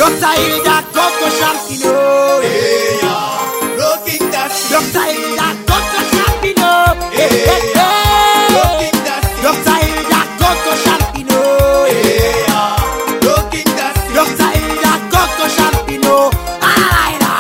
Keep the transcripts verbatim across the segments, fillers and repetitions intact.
Doctor Hilda Coco Champino. Hey, yeah. Rocking that city. Doctor Hilda Coco Champino. Hey, hey, hey. Rocking that city. Doctor Hilda Coco Champino. Hey, yeah. Rocking that city. Doctor Hilda Coco Champino. Aina.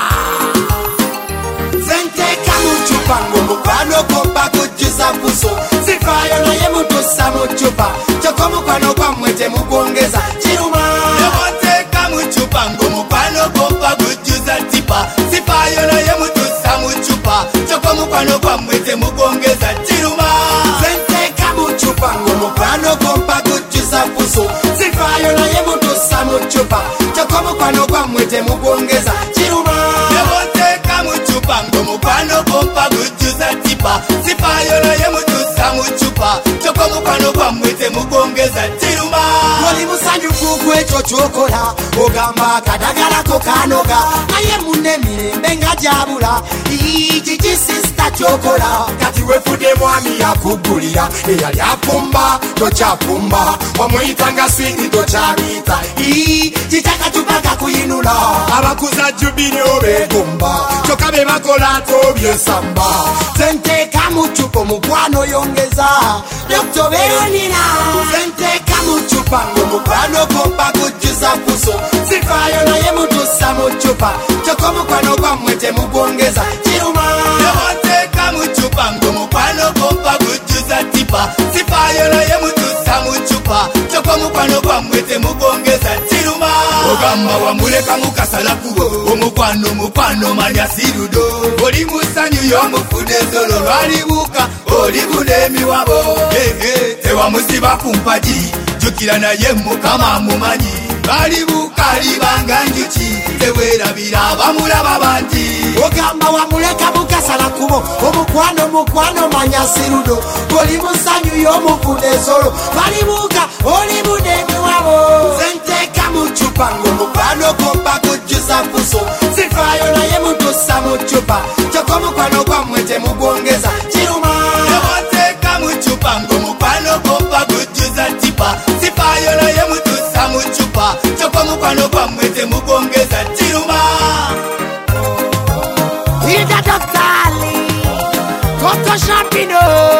Zente kamuchupa ngomu kwano kompa kujuza puso. Sifayo na ye mutu samuchupa. Chokomu kwano kwa mwete mukuongeza chiruma. Yamonte kamuchupa ngomu kwano kompa kujuza tipa. Sifayo na ye mutu samuchupa. Chokomu kwano kwa mwete mukuongeza chiruma. Zente kamuchupa ngomu kwano kompa kujuza puso. Sifayo na ye mutu samuchupa. Chokomu kwano kwa mwete mukuongeza chiruma. Yamonte kamuchupa ngomu kwano kompa kujuza tipa. Sifayo na ye mutu samuchupa. Chokomu kwano kwa mwete mukuongeza chiruma. Wali musanyufu kwecho chokola. Ogamba kadagala kokanoga. Aye mune mirembe nga jabula. Iji jisista chokola. Kati wefude mwami ya kugulira. Eya yapumba, tochapumba. Wamuitanga swingi tochabita. Iji chakatupaka kuyinula. Abakuza jubini obegumba. Chokabe makola tobye samba. Zente kamuchupo mukwano yongeza. Dokto Veronina. Zente kamuchupa ngomukwano kompa kujuza puso. Sifayo na ye mutu samuchupa. Choko mukwano kwa mwete mukuongeza chiruma. Yamonte kamuchupa ngomukwano kompa kujuza tipa. Sifayo na ye mutu samuchupa. Choko mukwano kwa mwete mukuongeza chiruma. Ogamba wamuleka mukasala kubo. Omukwano mukwano manya sirudo. Oli musanyu yomufude zolo lwalibuka. Oli bunemi wabo. Hey, hey. Tewa musiba kumpaji. Jukira na ye mukama mumanyi. Balibuka libanga njuchi. Tewerabira bamulaba banti. Ogamba wamuleka mukasala kubo. Omukwano mukwano manya sirudo. Oli musanyu yomufude zolo lwalibuka. Oli bunemi wabo. Zente kamuchupa ngomukwano kompa kujuza puso. Sifayo na ye mutu samuchupa. Choko mukwano kwa mwete mukuongeza chiruma. Yamonte kamuchupa ngomukwano kompa kujuza tipa. Sifayo na ye mutu samuchupa. Choko mukwano kwa mwete mukuongeza chiruma. Hilda Doctor Ali Coco Champino.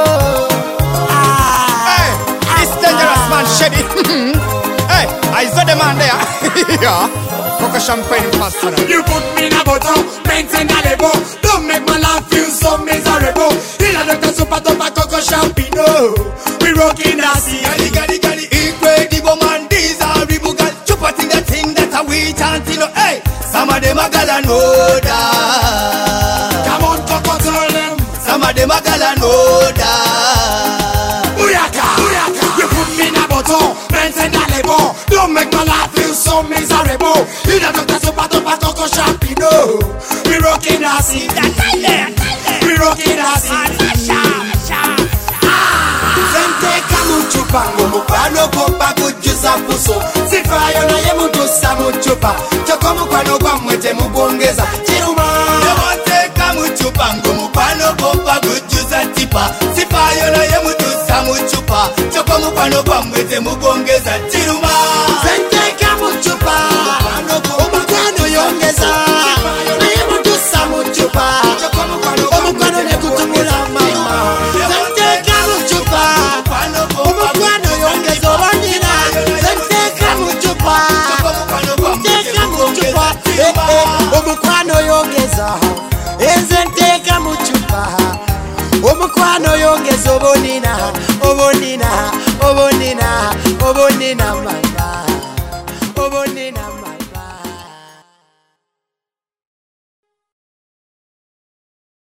Hey, this dangerous man Shady. Hey, I saw the man there. Yeah, Coco Champagne personal. You put me in a bottle, maintain a level. Don't make my life feel so miserable. Hilda Doctor Super Topa Coco Champino. We rockin' a sea. Gali gali gali, incredible man, desirable girl. Chupa thing that thing that a we chanting. Hey, some of them a gala know that. Come on, Coco, tell them. Some of them a gala know that. Booyaka, booyaka. You put me in a bottle, maintain a level. Don't make my life feel so miserable. Hilda Doctor Super Topa Coco Champino. We rockin' a sea. We rockin' a sea. Kamuchupa ngomukwano kompa kujuza puso. Sifayo na ye mutu samuchupa. Choko mukwano kwa mwete mukuongeza chiruma. Yamonte kamuchupa ngomukwano kompa kujuza tipa. Sifayo na ye mutu samuchupa. Choko mukwano kwa mwete mukuongeza chiruma. Zente kamuchupa omukwano yongeza. Na ye mutu samuchupa. Omukwano ne kutumula mama. Zente kamuchupa omukwano yongeza obandina. Zente kamuchupa Zente kamuchupa omukwano yongeza. Zente kamuchupa omukwano yongeza obonina obonina obonina obonina mama obonina mama.